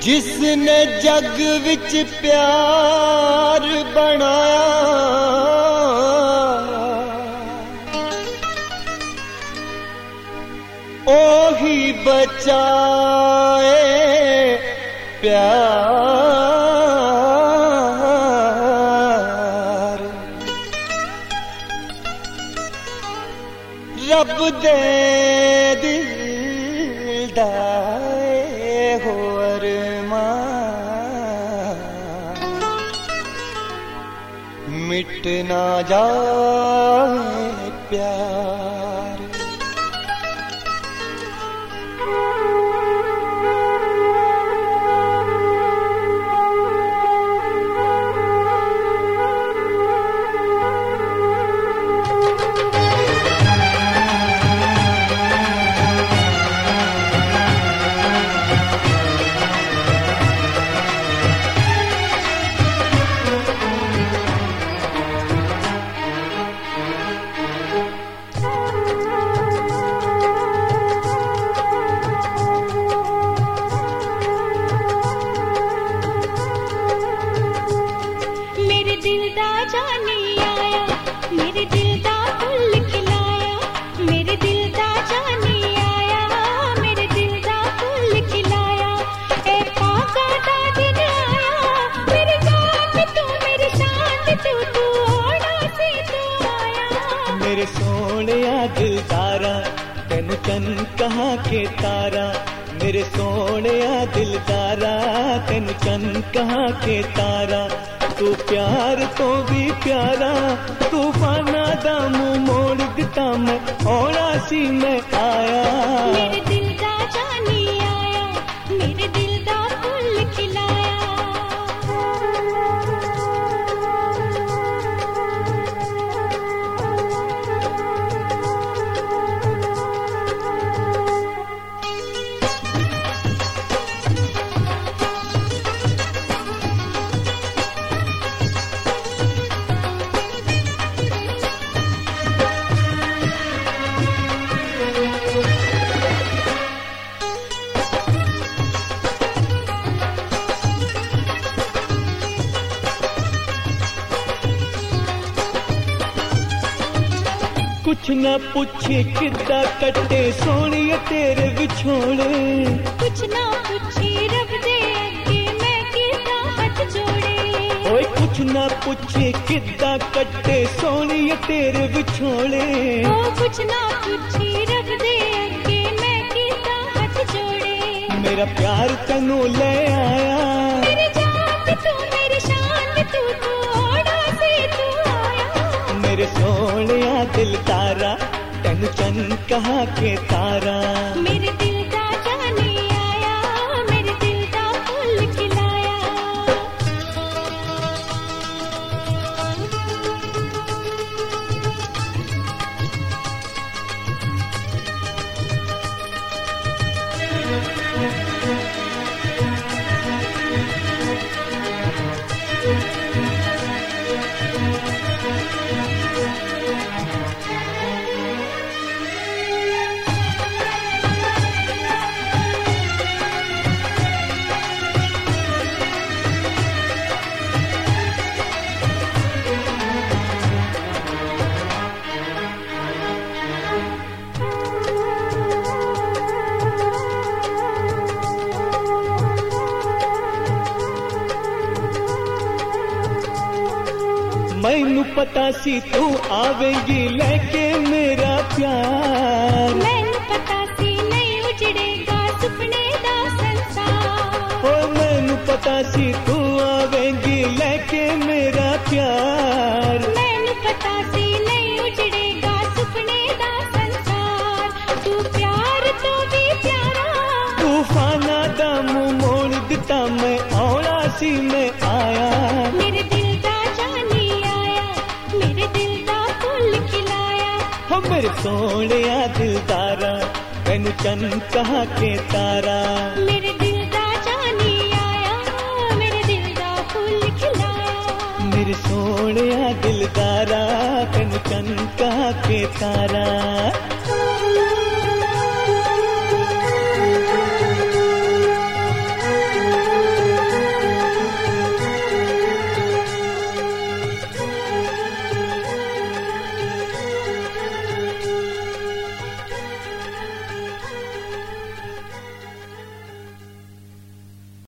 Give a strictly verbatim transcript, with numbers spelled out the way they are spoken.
जिसने जग विच प्यार बनाया ओही बचाए प्यार। रब दे दिल दाए हो अरमान मिट ना जाए प्यार। मेरे सोहणिया दिलदारा तेनू चन कहाँ के तारा। मेरे सोहणिया दिलदारा तेनू चन कहाँ के तारा। तू प्यार तो भी प्यारा तूफाना दा मुंह मोड़ दिता मैं औड़ा सी मैं आया। मेरे दिल दा जानी आया मेरे दिल दा फुल खिलाया। कुछ न पूछे किदा कट्टे सोनिया तेरे विछोड़े। कुछ ना पूछी रब दे अगे मैं किदा हाथ जोड़े। ओए कुछ न पूछे किदा कट्टे सोनिया तेरे विछोड़े। ओ कुछ ना पूछी रब दे अगे मैं किदा हाथ जोड़े। मेरा प्यार तैनू ले आया मेरी जान तू मेरी शान तू तू ओड़ा से तू आया। मेरे सोहणिया दिलदारा तेनू चन कहाँ के तारा। मेरे दिल दा जानी आया मेरे दिल दा फुल खिलाया। मैनू पता सी तू आवेगी लेके मेरा प्यार। मैनू पता सी नहीं उजड़ेगा सुपने दा संसार। ओ मैनू पता सी तू आवेगी लेके मेरा प्यार। मैनू पता सी नहीं उजड़ेगा सुपने दा संसार। तू प्यार तो भी प्यारा तूफाना दा मुंह मोड़ दिता मैं औड़ा सी मैं आया। मेरे दिल दा जानी आया मेरे दिल दा फुल खिलाया। हो मेरे सोहणिया दिलदारा तेनू चन कहाँ के तारा। मेरे दिल दा जानी आया मेरे दिल दा फुल खिलाया। मेरे सोहणिया दिलदारा तेनू चन कहाँ के तारा।